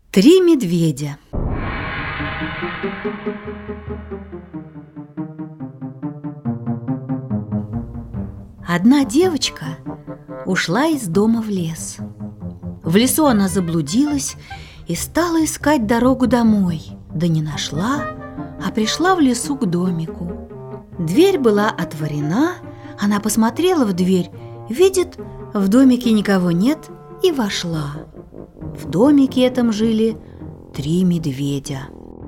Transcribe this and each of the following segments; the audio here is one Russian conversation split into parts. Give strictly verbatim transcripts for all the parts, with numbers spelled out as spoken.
Три медведя. Одна девочка ушла из дома в лес. В лесу она заблудилась и стала искать дорогу домой. Да не нашла, а пришла в лесу к домику. Дверь была отворена, она посмотрела в дверь, видит, в домике никого нет, и вошла. В домике этом жили три медведя.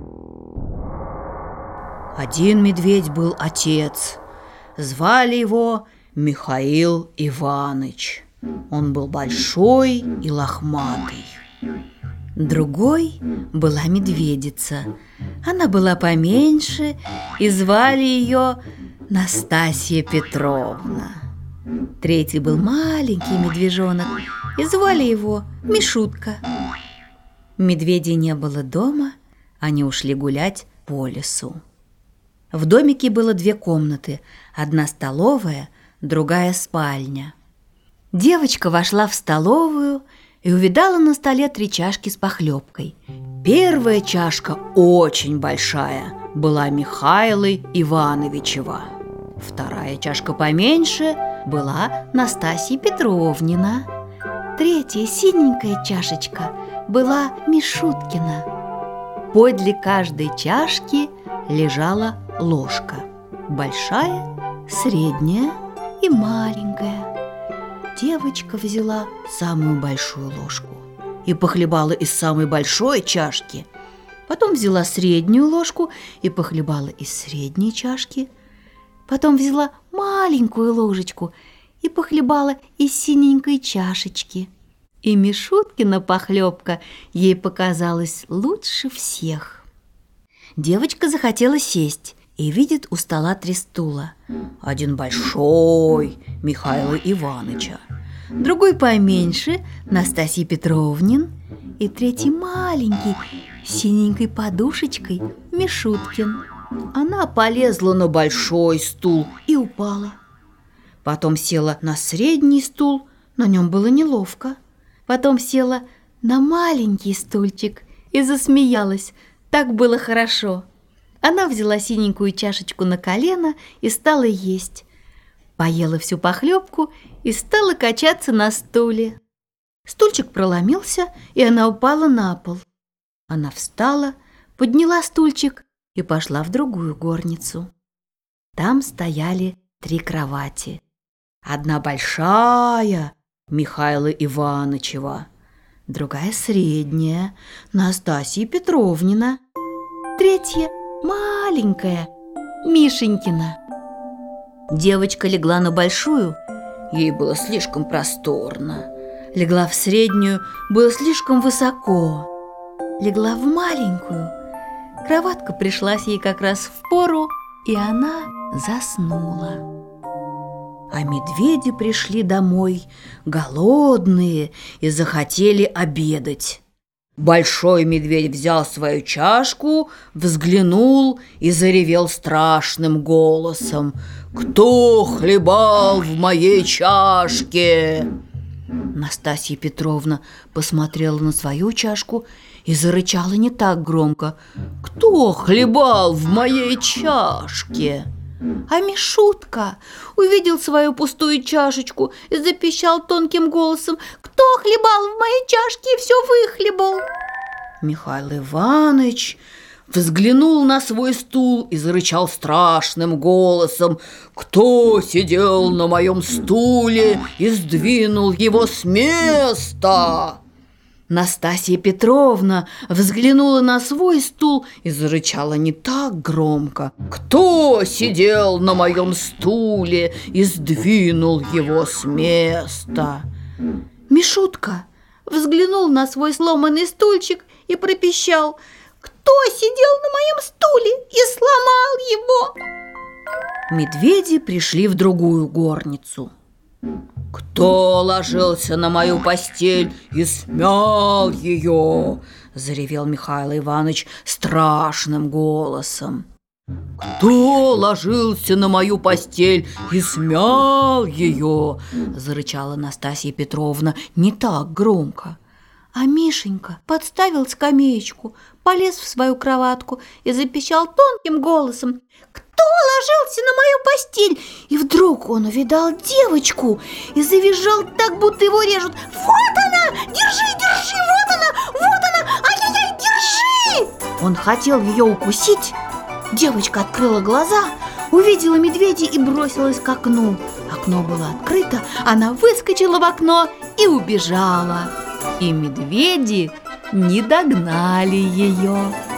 Один медведь был отец. Звали его Михаил Иваныч. Он был большой и лохматый. Другой была медведица. Она была поменьше, и звали ее Настасья Петровна. Третий был маленький медвежонок, и звали его Мишутка. Медведей не было дома, они ушли гулять по лесу. В домике было две комнаты, одна столовая, другая спальня. Девочка вошла в столовую и увидала на столе три чашки с похлебкой. Первая чашка, очень большая, была Михаила Ивановичева. Вторая чашка поменьше была Настасья Петровнина. Третья синенькая чашечка была Мишуткина. Подле каждой чашки лежала ложка. Большая, средняя и маленькая. Девочка взяла самую большую ложку и похлебала из самой большой чашки. Потом взяла среднюю ложку и похлебала из средней чашки. Потом взяла маленькую ложечку и похлебала из синенькой чашечки. И Мишуткина похлебка ей показалась лучше всех. Девочка захотела сесть и видит у стола три стула. Один большой Михаила Иваныча, другой поменьше Настасьи Петровнин и третий маленький с синенькой подушечкой Мишуткин. Она полезла на большой стул и упала. Потом села на средний стул, на нем было неловко. Потом села на маленький стульчик и засмеялась. Так было хорошо. Она взяла синенькую чашечку на колено и стала есть. Поела всю похлебку и стала качаться на стуле. Стульчик проломился, и она упала на пол. Она встала, подняла стульчик и пошла в другую горницу. Там стояли три кровати. Одна большая Михаила Иванычева, другая средняя Настасья Петровнина, третья маленькая Мишенькина. Девочка легла на большую, ей было слишком просторно. Легла в среднюю, было слишком высоко. Легла в маленькую, кроватка пришлась ей как раз в пору, и она заснула. А медведи пришли домой голодные и захотели обедать. Большой медведь взял свою чашку, взглянул и заревел страшным голосом: «Кто хлебал в моей чашке?» Настасья Петровна посмотрела на свою чашку и зарычала не так громко: «Кто хлебал в моей чашке?» А Мишутка увидел свою пустую чашечку и запищал тонким голосом: «Кто хлебал в моей чашке и все выхлебал?» Михаил Иваныч взглянул на свой стул и зарычал страшным голосом: «Кто сидел на моем стуле и сдвинул его с места?» Настасья Петровна взглянула на свой стул и зарычала не так громко: «Кто сидел на моем стуле и сдвинул его с места?» Мишутка взглянул на свой сломанный стульчик и пропищал: «Кто сидел на моем стуле и сломал его?» Медведи пришли в другую горницу. «Кто ложился на мою постель и смял ее?» – заревел Михаил Иванович страшным голосом. «Кто ложился на мою постель и смял ее?» – зарычала Настасья Петровна не так громко. А Мишенька подставил скамеечку, полез в свою кроватку и запищал тонким голосом: «Кто ложился на мою постель?» И вдруг он увидал девочку и завизжал так, будто его режут. «Вот она! Держи, держи! Вот она! Вот она! Ай-яй-яй, держи!» Он хотел ее укусить. Девочка открыла глаза, увидела медведя и бросилась к окну. Окно было открыто, она выскочила в окно и убежала. И медведи не догнали ее.